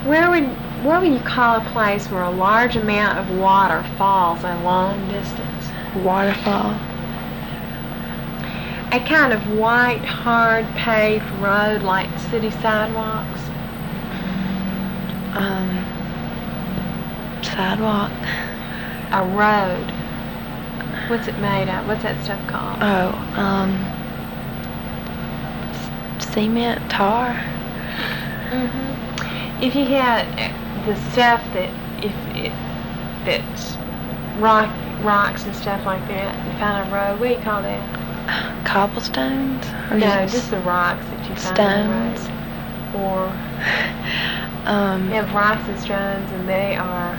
What would you call a place where a large amount of water falls a long distance? Waterfall. A kind of white, hard, paved road like city sidewalks. Sidewalk. A road. What's it made of? What's that stuff called? Oh, cement, tar. If you had the stuff that's rocks and stuff like that, you find a road. What do you call that? Cobblestones? Or No, just the rocks that you find on the road. Or you have rocks and stones, and they are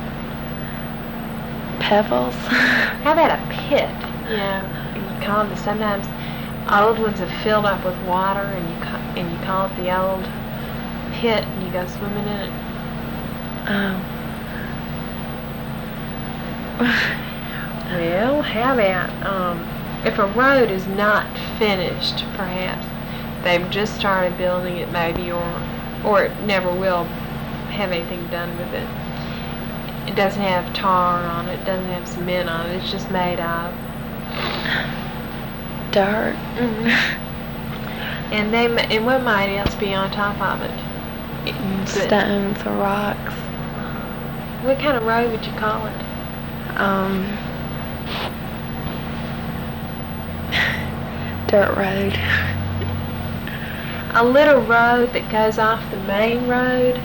pebbles. How about a pit? You call them. Sometimes old ones have filled up with water, and you call it the old pit, and you go swimming in it. Well, how about if a road is not finished, perhaps they've just started building it, maybe, or it never will have anything done with it. It doesn't have tar on it, doesn't have cement on it, it's just made of dirt. And what might else be on top of it? Stones or rocks. What kind of road would you call it? Dirt road. A little road that goes off the main road?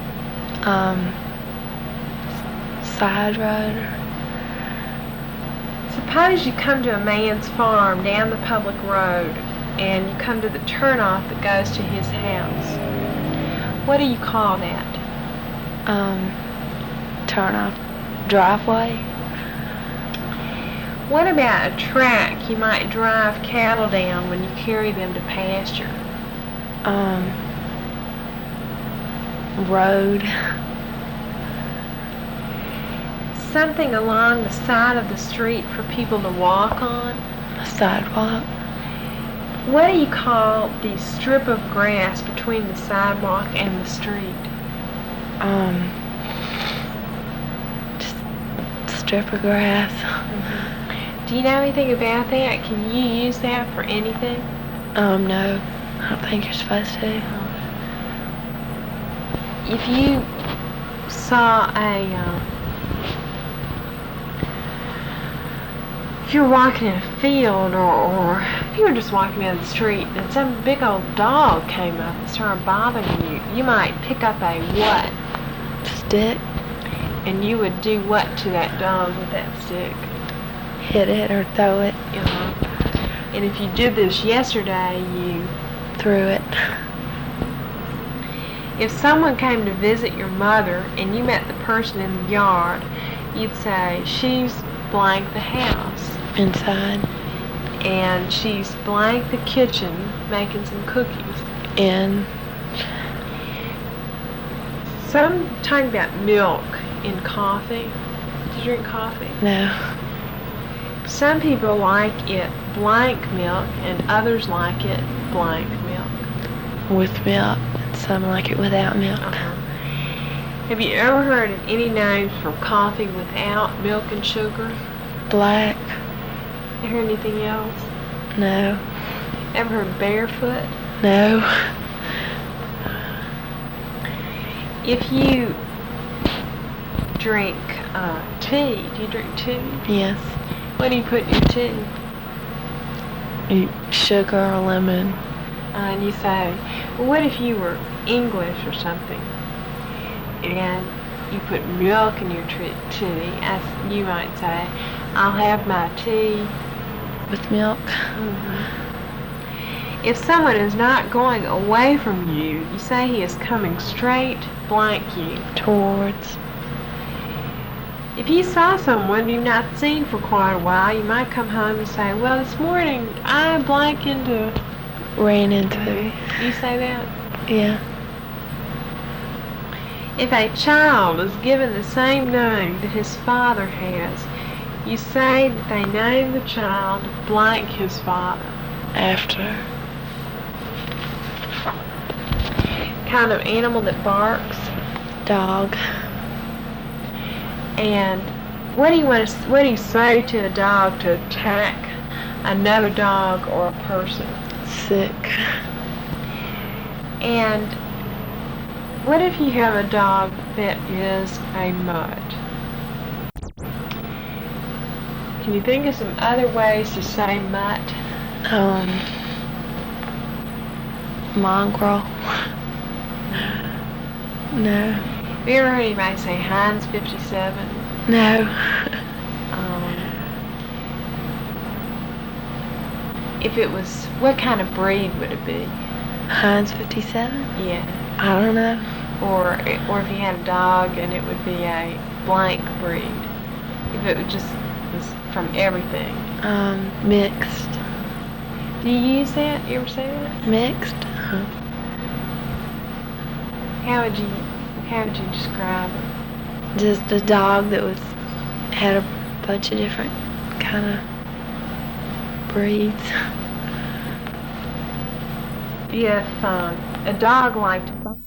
Side road. Suppose you come to a man's farm down the public road, and you come to the turnoff that goes to his house. What do you call that? Turnoff driveway. What about a track you might drive cattle down when you carry them to pasture? Road. Something along the side of the street for people to walk on? A sidewalk. What do you call the strip of grass between the sidewalk and the street? Just strip of grass. Do you know anything about that? Can you use that for anything? No. I don't think you're supposed to. If you saw if you were walking in a field, or if you were just walking down the street and some big old dog came up and started bothering you, you might pick up a what? Stick. And you would do what to that dog with that stick? Hit it or throw it. And if you did this yesterday, you threw it. If someone came to visit your mother and you met the person in the yard, you'd say, she's blank the house. Inside. And she's blank the kitchen making some cookies. In. Some talking about milk in coffee. Do you drink coffee? No. Some people like it blank milk and others like it blank milk. With milk. Some like it without milk. Have you ever heard of any names for coffee without milk and sugar? Black. You heard anything else? No. Ever heard barefoot? No. If you drink tea, do you drink tea? Yes. What do you put in your tea? Sugar or lemon. And you say, well, what if you were English or something, and you put milk in your tea? You might say, I'll have my tea with milk. If someone is not going away from you, you say he is coming straight blank you. Towards. If you saw someone you've not seen for quite a while, you might come home and say, well, this morning I ran into. You say that? Yeah. If a child is given the same name that his father has, you say that they named the child blank his father. After. Kind of animal that barks. Dog. And what do you say to a dog to attack another dog or a person? Sick. And what if you have a dog that is a mutt? Can you think of some other ways to say mutt? Mongrel. No. Have you ever heard anybody say Heinz 57? No. If it was, what kind of breed would it be? Heinz 57? Yeah. I don't know. Or if you had a dog and it would be a blank breed. If it would just was from everything. Mixed. Do you use that? You ever say that? Mixed? How would you describe it? Just a dog that had a bunch of different kind of breeds. If a dog liked